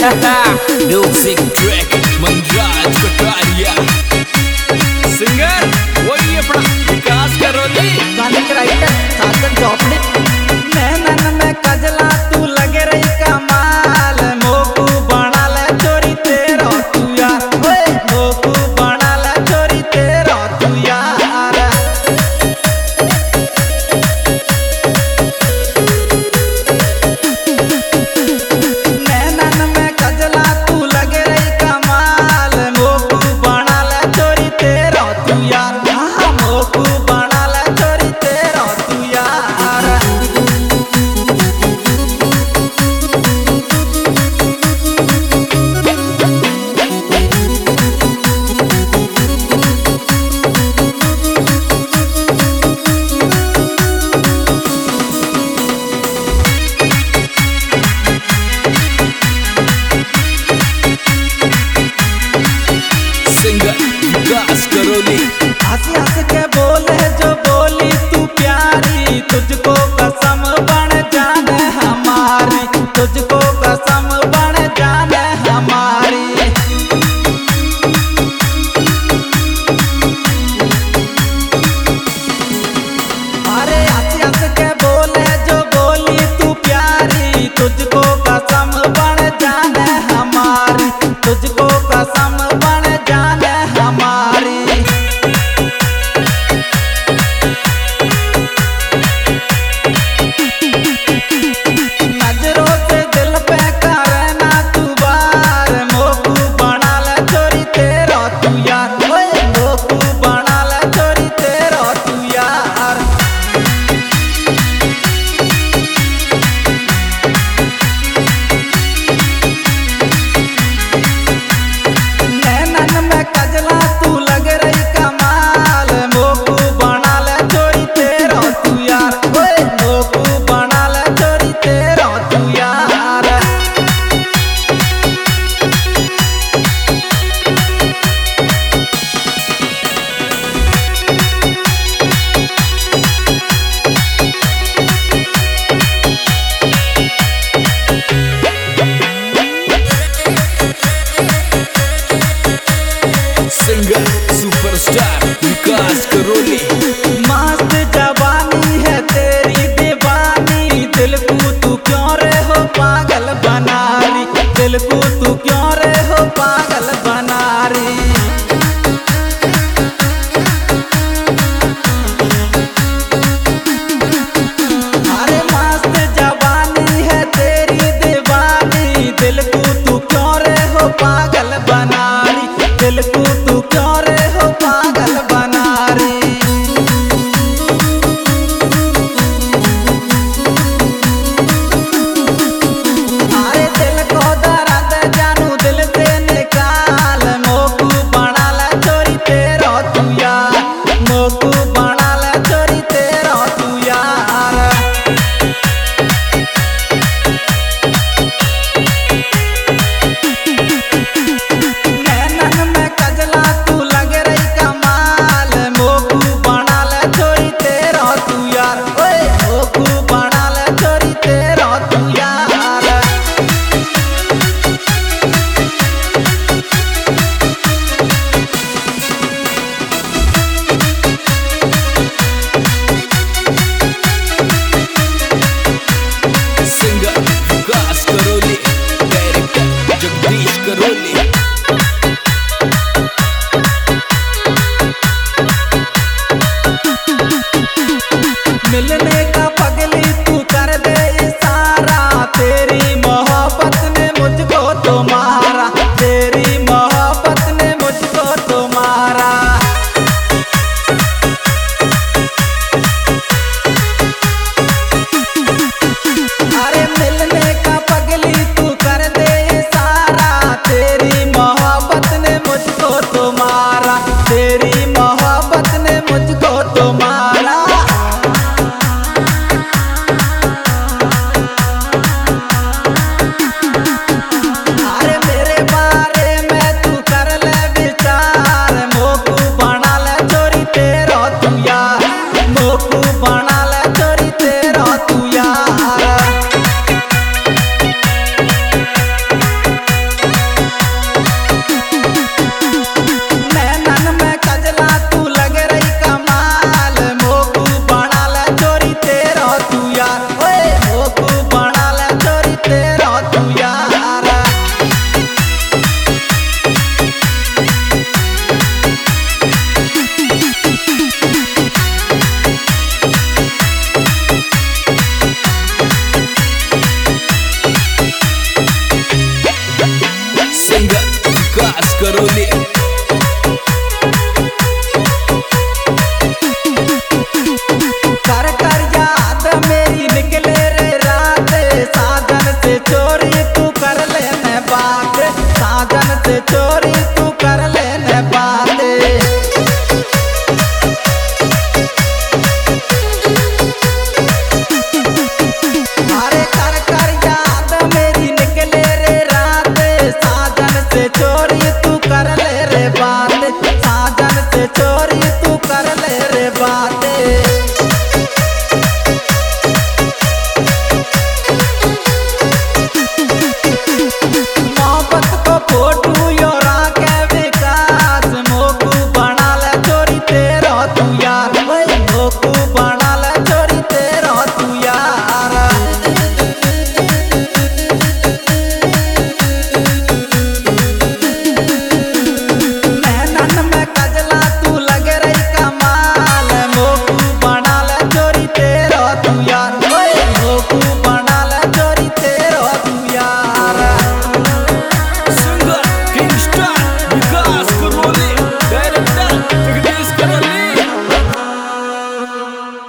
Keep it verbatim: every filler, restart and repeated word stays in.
Music track Manraj Kataria, singer वही अपना विकास करोली, गाने के राइटर साजन चौपड़े। नैनन में कजला तू लगे रही कमाल, मोकू बना ले चोरी तेरा तू यार, ओए मोकू बना ले चोरी तेरा तू यार। नैनन में कजला तू लगे रही कमाल, मोकू बना ले चोरी तेरा तू यार, हाँ मोकू बना ले चोरी तेरा तू यार। सिंगर विकास करोली। हंस हंस के बोले जो बोली तू प्यारी, तुझको कसम बन जाने हमारी, तुझको कसम बन जाने हमारी। अरे हंस हंस के बोले जो बोली तू प्यारी, तुझको कसम बन जाने हमारी, तुझको कसम बन जाने हमारी। नजरों से दिल पे करना तू बार, मोकू बना ले चोरी तेरा तू यार, ओए मोकू बना ले चोरी तेरा तू यार। नैनन में कजला तू लग रही कमाल, मोकू बना ले चोरी तेरा तू यार, ओए मोकू बना ले चोरी तेरा तू यार। सिंगर सुपरस्टार विकास करोली। मस्त जवानी है तेरी दीवानी, दिल को तू क्यों रे हो पागल बना रही, दिल को तू क्यों रे हो पागल बना रही। अरे मस्त जवानी है तेरी दीवानी, दिल को तू क्यों रे हो पागल